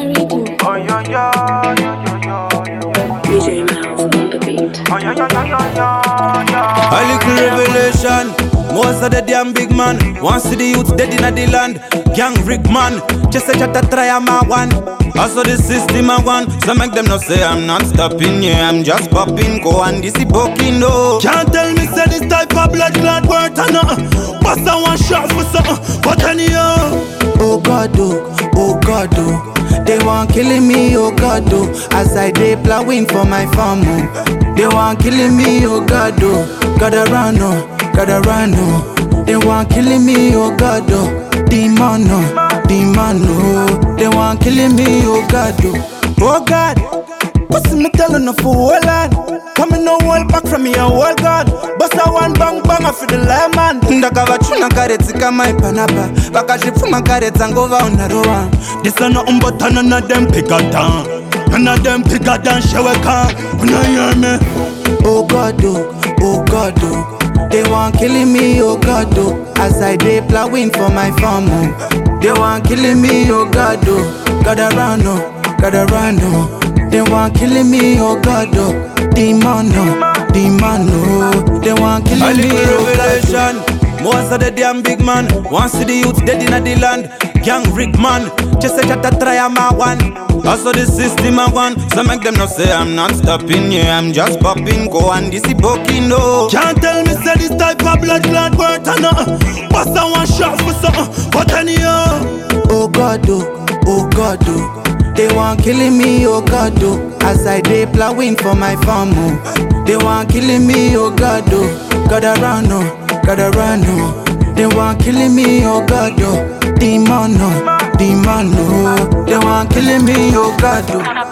reading. Oh yeah, yeah, yeah, yeah, yeah. DJ Miles on the beat. Oh yeah, yeah, yeah, yeah, yeah. A little revelation. Most of the damn big man wants to see the youth dead in the land. Gang Rick man, just a chat to try a my one. Also the system I want, so make them not say I'm not stopping. Yeah, I'm just popping, go and this is poking no. Can't tell me say this type of blood clot worth or nothing. Bust a one shot for something, but anyhow. Oh God, oh God, oh. They want killing me, oh God, oh. As I dey plowing for my farm, oh. They want killing me, oh God, oh. Gotta run, oh. Gotta run, oh. They want killing me, oh God, oh. Demon, oh. Demon, oh. They want killing me, oh God, oh. Oh God, what's me telling no for whole land? Coming no whole back from me, a whole God. Bust a one bang bang for the lemon. Ndakava chuna kareti kama ipanapa. Vakashifuma kareti ngova unaroa. This are not but none of them pick a down. None of them pick a down, show a car. When you hear me? Oh God, oh God, oh. They want killing me, oh God, oh. As I dey plowing for my farm, oh. They want killing me, oh God, oh. Gotta run, oh. Gotta run, oh. They want killing me, oh God, oh. Demon, oh. Demon, oh. They want killing me, oh God, oh. Most of the damn big man wants to see the youth dead in the land. Gang Rick man, just a chat to try a my one. Also the system I want, so make them not say I'm not stopping. Yeah, I'm just popping, go and this is poking no. Can't tell me say this type of blood clot worth or nothing. Bust a one shot for something, but anyhow. Oh God, oh God, oh. They want killing me, oh God, oh. As I dey plowing for my farm, oh. They want killing me, oh God, oh. Gotta run, oh. Gotta run, oh. They want killing me, oh God, oh. Demon, oh. Demon, oh. They want killing me, oh God, oh.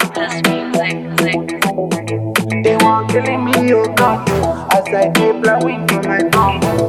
They want killing me, oh God, oh. As I dey plowing for my farm, oh.